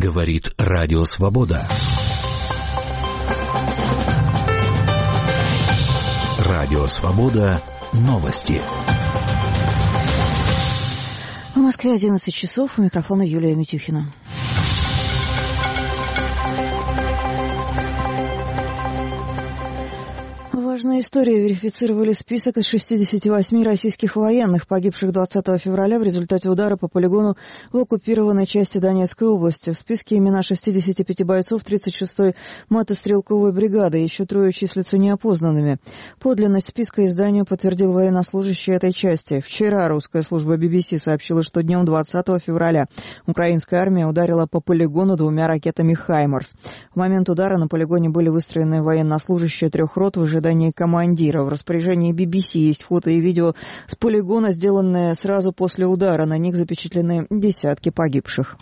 Говорит Радио Свобода. Радио Свобода. Новости. В Москве 11 часов. У микрофона Юлия Митюхина. Важная история. Верифицировали список из 68 российских военных, погибших 20 февраля в результате удара по полигону в оккупированной части Донецкой области. В списке имена 65 бойцов 36-й мотострелковой бригады. Еще трое числятся неопознанными. Подлинность списка изданию подтвердил военнослужащий этой части. Вчера русская служба BBC сообщила, что днем 20 февраля украинская армия ударила по полигону 2 ракетами «Хаймарс». В момент удара на полигоне были выстроены военнослужащие 3 рот в ожидании командира. В распоряжении BBC есть фото и видео с полигона, сделанные сразу после удара. На них запечатлены десятки погибших.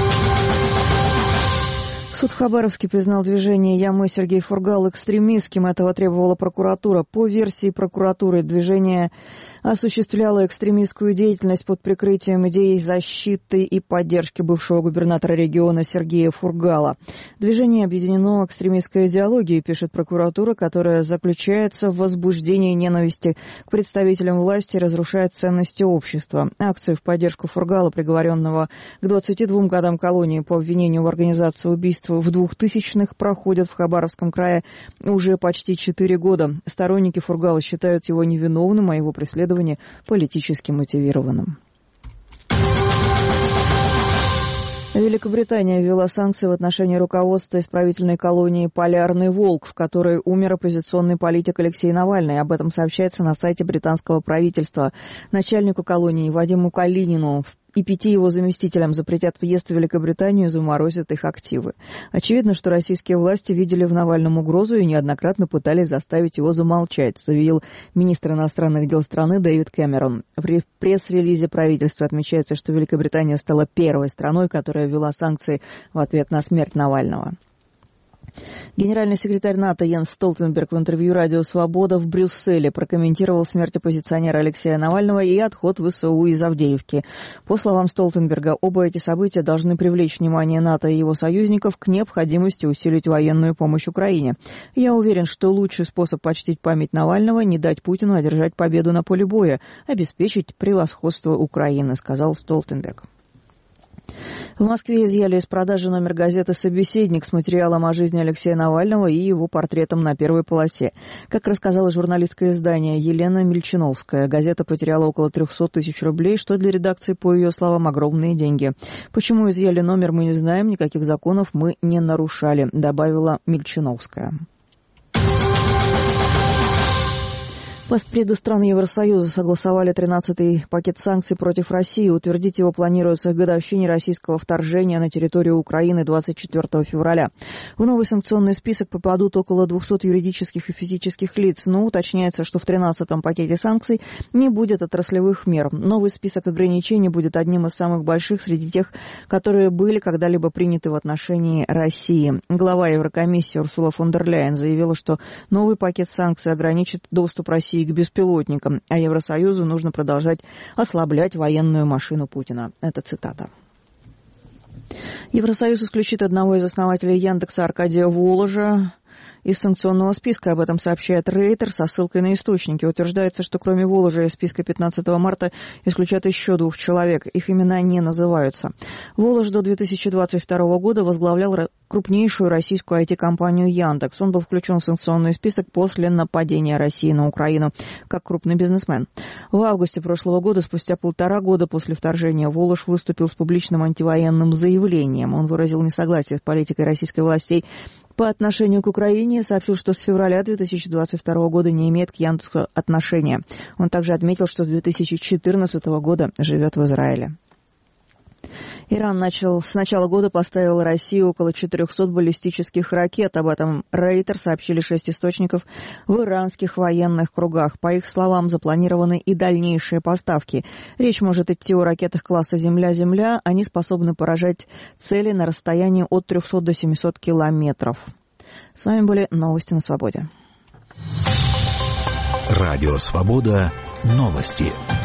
Суд в Хабаровске признал движение «Я, мой» Сергей Фургал экстремистским. Этого требовала прокуратура. По версии прокуратуры, движение осуществляло экстремистскую деятельность под прикрытием идей защиты и поддержки бывшего губернатора региона Сергея Фургала. Движение объединено экстремистской идеологией, пишет прокуратура, которая заключается в возбуждении ненависти к представителям власти и разрушает ценности общества. Акции в поддержку Фургала, приговоренного к 22 годам колонии по обвинению в организации убийства в 2000-х, проходят в Хабаровском крае уже почти 4 года. Сторонники Фургала считают его невиновным, а его преследование политически мотивированным. Великобритания ввела санкции в отношении руководства исправительной колонии «Полярный волк», в которой умер оппозиционный политик Алексей Навальный. Об этом сообщается на сайте британского правительства. Начальнику колонии Вадиму Калинину и 5 его заместителям запретят въезд в Великобританию и заморозят их активы. Очевидно, что российские власти видели в Навальном угрозу и неоднократно пытались заставить его замолчать, заявил министр иностранных дел страны Дэвид Кэмерон. В пресс-релизе правительства отмечается, что Великобритания стала первой страной, которая ввела санкции в ответ на смерть Навального. Генеральный секретарь НАТО Йенс Столтенберг в интервью «Радио Свобода» в Брюсселе прокомментировал смерть оппозиционера Алексея Навального и отход ВСУ из Авдеевки. По словам Столтенберга, оба эти события должны привлечь внимание НАТО и его союзников к необходимости усилить военную помощь Украине. «Я уверен, что лучший способ почтить память Навального – не дать Путину одержать победу на поле боя, обеспечить превосходство Украины», – сказал Столтенберг. В Москве изъяли из продажи номер газеты «Собеседник» с материалом о жизни Алексея Навального и его портретом на первой полосе. Как рассказала журналистское издание Елена Мильчиновская, газета потеряла около 300 тысяч рублей, что для редакции, по ее словам, огромные деньги. «Почему изъяли номер, мы не знаем, никаких законов мы не нарушали», добавила Мильчиновская. Постпреды стран Евросоюза согласовали 13-й пакет санкций против России. Утвердить его планируется к годовщине российского вторжения на территорию Украины 24 февраля. В новый санкционный список попадут около 200 юридических и физических лиц, но уточняется, что в 13-м пакете санкций не будет отраслевых мер. Новый список ограничений будет одним из самых больших среди тех, которые были когда-либо приняты в отношении России. Глава Еврокомиссии Урсула фон дер Ляйен заявила, что новый пакет санкций ограничит доступ России к беспилотникам, а Евросоюзу нужно продолжать ослаблять военную машину Путина. Это цитата. Евросоюз исключит одного из основателей Яндекса Аркадия Воложа из санкционного списка. Об этом сообщает Рейтер со ссылкой на источники. Утверждается, что кроме Воложа из списка 15 марта исключат еще 2 человек. Их имена не называются. Волож до 2022 года возглавлял крупнейшую российскую IT-компанию Яндекс. Он был включен в санкционный список после нападения России на Украину как крупный бизнесмен. В августе прошлого года, спустя 1,5 года после вторжения, Волож выступил с публичным антивоенным заявлением. Он выразил несогласие с политикой российской властей по отношению к Украине, сообщил, что с февраля 2022 года не имеет к Яндексу отношения. Он также отметил, что с 2014 года живет в Израиле. Иран с начала года поставил России около 400 баллистических ракет. Об этом Рейтер сообщили 6 источников в иранских военных кругах. По их словам, запланированы и дальнейшие поставки. Речь может идти о ракетах класса «Земля-Земля». Они способны поражать цели на расстоянии от 300 до 700 километров. С вами были новости на Свободе. Радио Свобода. Новости.